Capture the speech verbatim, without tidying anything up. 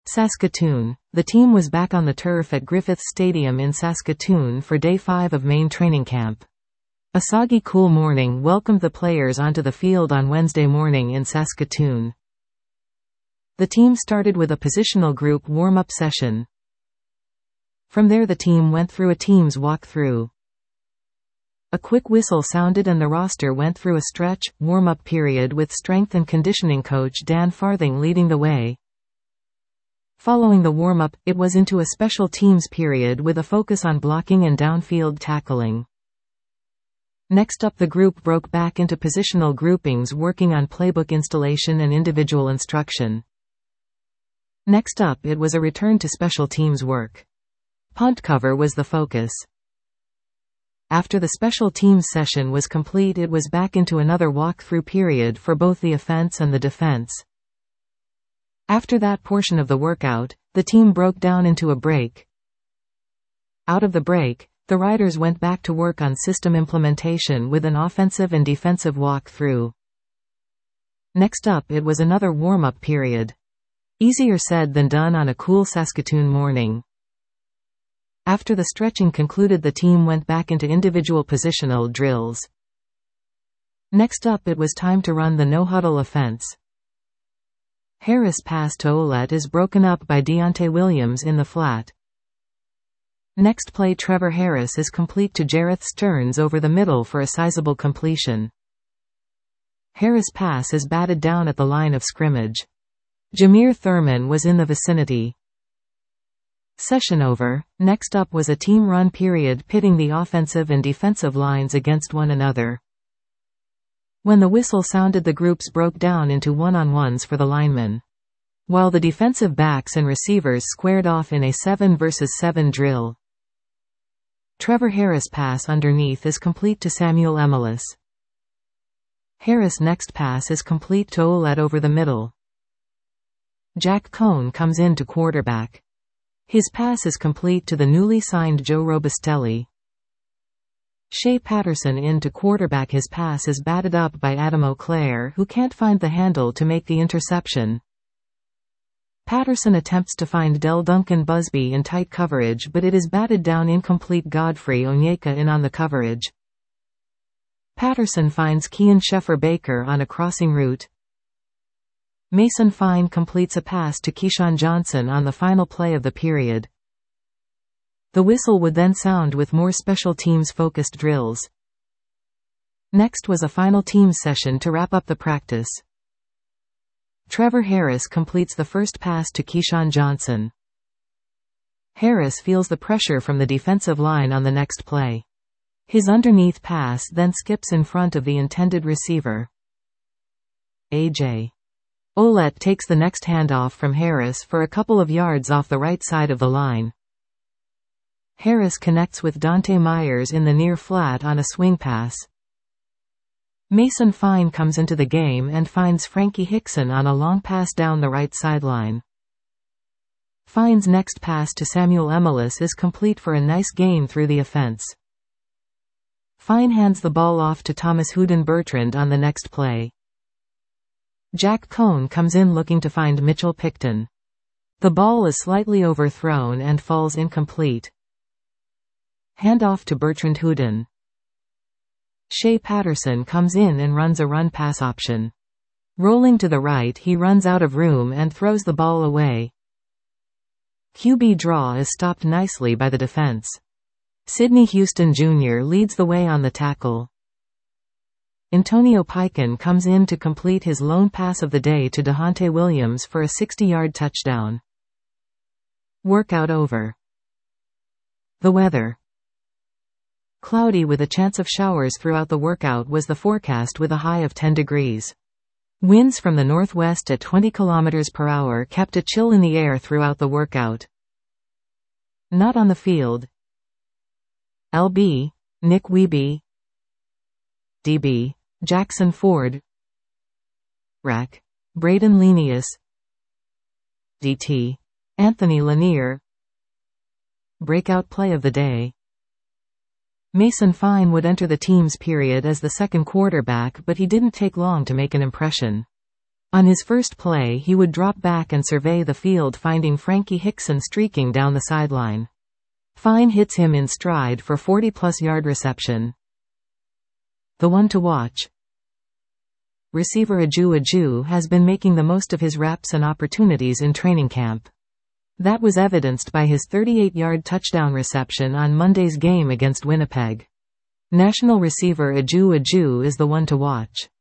Saskatoon. The team was back on the turf at Griffiths Stadium in Saskatoon for day five of main training camp. A soggy cool morning welcomed the players onto the field on Wednesday morning in Saskatoon. The team started with a positional group warm-up session. From there the team went through a team's walkthrough. A quick whistle sounded and the roster went through a stretch, warm-up period with strength and conditioning coach Dan Farthing leading the way. Following the warm-up, it was into a special teams period with a focus on blocking and downfield tackling. Next up the group broke back into positional groupings working on playbook installation and individual instruction. Next up it was a return to special teams work. Punt cover was the focus. After the special teams session was complete it was back into another walkthrough period for both the offense and the defense. After that portion of the workout, the team broke down into a break. Out of the break, the riders went back to work on system implementation with an offensive and defensive walkthrough. Next up it was another warm-up period. Easier said than done on a cool Saskatoon morning. After the stretching concluded the team went back into individual positional drills. Next up it was time to run the no-huddle offense. Harris' pass to Ouellette is broken up by Deontay Williams in the flat. Next play Trevor Harris is complete to Jareth Stearns over the middle for a sizable completion. Harris' pass is batted down at the line of scrimmage. Jameer Thurman was in the vicinity. Session over. Next up was a team run period pitting the offensive and defensive lines against one another. When the whistle sounded the groups broke down into one-on-ones for the linemen, while the defensive backs and receivers squared off in a seven versus seven drill. Trevor Harris' pass underneath is complete to Samuel Emilus. Harris' next pass is complete to Ouellette over the middle. Jack Cohn comes in to quarterback. His pass is complete to the newly signed Joe Robustelli. Shea Patterson in to quarterback. His pass is batted up by Adam O'Clair, who can't find the handle to make the interception. Patterson attempts to find Del Duncan Busby in tight coverage but it is batted down incomplete. Godfrey Onyeka in on the coverage. Patterson finds Kian Sheffer-Baker on a crossing route. Mason Fine completes a pass to Keyshawn Johnson on the final play of the period. The whistle would then sound with more special teams focused drills. Next was a final teams session to wrap up the practice. Trevor Harris completes the first pass to Keyshawn Johnson. Harris feels the pressure from the defensive line on the next play. His underneath pass then skips in front of the intended receiver. A J Ouellette takes the next handoff from Harris for a couple of yards off the right side of the line. Harris connects with Dante Myers in the near flat on a swing pass. Mason Fine comes into the game and finds Frankie Hickson on a long pass down the right sideline. Fine's next pass to Samuel Emilus is complete for a nice gain through the offense. Fine hands the ball off to Thomas Houdin Bertrand on the next play. Jack Cohn comes in looking to find Mitchell Picton. The ball is slightly overthrown and falls incomplete. Handoff to Bertrand Houdin. Shea Patterson comes in and runs a run-pass option. Rolling to the right he runs out of room and throws the ball away. Q B draw is stopped nicely by the defense. Sidney Houston Junior leads the way on the tackle. Antonio Piken comes in to complete his lone pass of the day to Dehonte Williams for a sixty-yard touchdown. Workout over. The weather. Cloudy with a chance of showers throughout the workout was the forecast with a high of ten degrees. Winds from the northwest at twenty kilometers per hour kept a chill in the air throughout the workout. Not on the field. L B, Nick Wiebe. D B, Jackson Ford. R A C, Braden Lenius. D T, Anthony Lanier. Breakout play of the day. Mason Fine would enter the team's period as the second quarterback but he didn't take long to make an impression. On his first play he would drop back and survey the field, finding Frankie Hickson streaking down the sideline. Fine hits him in stride for forty-plus yard reception. The one to watch. Receiver Aju Aju has been making the most of his reps and opportunities in training camp. That was evidenced by his thirty-eight-yard touchdown reception on Monday's game against Winnipeg. National receiver Aju Aju is the one to watch.